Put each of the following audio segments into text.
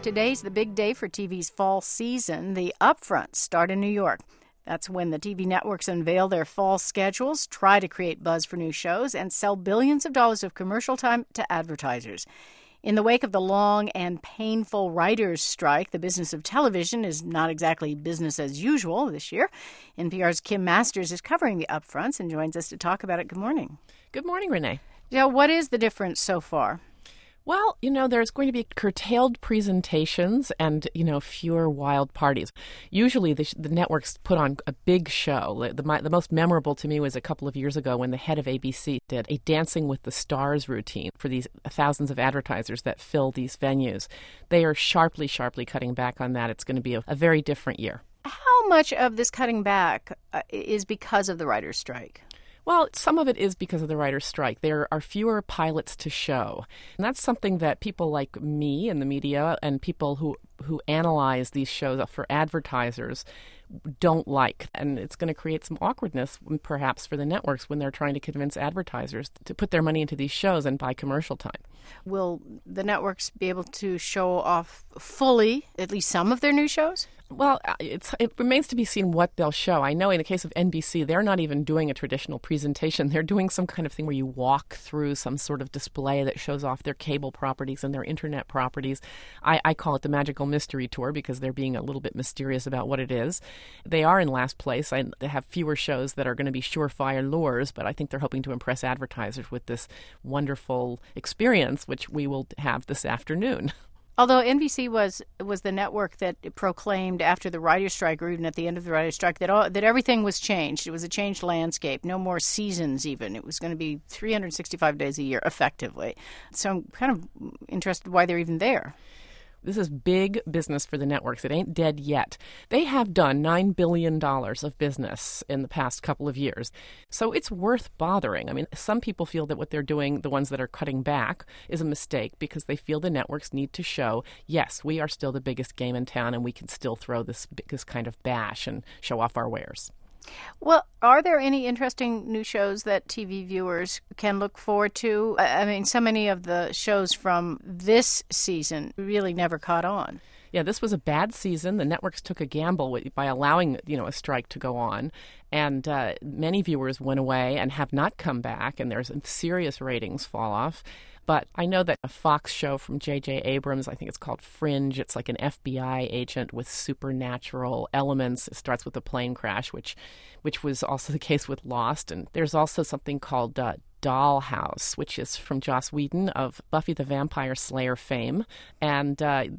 Today's the big day for TV's fall season. The upfronts start in New York. That's when the TV networks unveil their fall schedules, try to create buzz for new shows, and sell billions of dollars of commercial time to advertisers. In the wake of the long and painful writers' strike, the business of television is not exactly business as usual this year. NPR's Kim Masters is covering the upfronts and joins us to talk about it. Good morning. Good morning, Renee. Yeah, what is the difference so far? Well, there's going to be curtailed presentations and, fewer wild parties. Usually the networks put on a big show. The most memorable to me was a couple of years ago when the head of ABC did a Dancing with the Stars routine for these thousands of advertisers that fill these venues. They are sharply cutting back on that. It's going to be a very different year. How much of this cutting back is because of the writers' strike? Well, some of it is because of the writers' strike. There are fewer pilots to show. And that's something that people like me in the media and people who analyze these shows for advertisers don't like. And it's going to create some awkwardness, perhaps, for the networks when they're trying to convince advertisers to put their money into these shows and buy commercial time. Will the networks be able to show off fully at least some of their new shows? Well, it remains to be seen what they'll show. I know in the case of NBC, they're not even doing a traditional presentation. They're doing some kind of thing where you walk through some sort of display that shows off their cable properties and their internet properties. I call it the Magical Mystery Tour because they're being a little bit mysterious about what it is. They are in last place. They have fewer shows that are going to be surefire lures, but I think they're hoping to impress advertisers with this wonderful experience, which we will have this afternoon. Although NBC was the network that proclaimed after the writers' strike, or even at the end of the writers' strike, that everything was changed. It was a changed landscape. No more seasons even. It was going to be 365 days a year, effectively. So I'm kind of interested why they're even there. This is big business for the networks. It ain't dead yet. They have done $9 billion of business in the past couple of years. So it's worth bothering. I mean, some people feel that what they're doing, the ones that are cutting back, is a mistake because they feel the networks need to show, yes, we are still the biggest game in town and we can still throw this kind of bash and show off our wares. Well, are there any interesting new shows that TV viewers can look forward to? I mean, so many of the shows from this season really never caught on. Yeah, this was a bad season. The networks took a gamble by allowing, a strike to go on. And many viewers went away and have not come back, and there's serious ratings fall off. But I know that a Fox show from J.J. Abrams, I think it's called Fringe, it's like an FBI agent with supernatural elements. It starts with a plane crash, which was also the case with Lost. And there's also something called Dollhouse, which is from Joss Whedon of Buffy the Vampire Slayer fame. And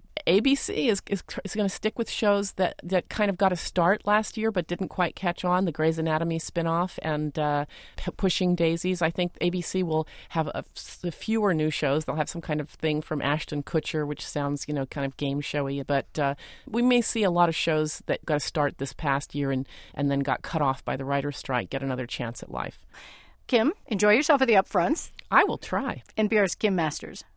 ABC is going to stick with shows that kind of got a start last year but didn't quite catch on, the Grey's Anatomy spinoff and Pushing Daisies. I think ABC will have a fewer new shows. They'll have some kind of thing from Ashton Kutcher, which sounds, kind of game showy. But we may see a lot of shows that got a start this past year and then got cut off by the writers' strike get another chance at life. Kim, enjoy yourself at the upfronts. I will try. NPR's Kim Masters.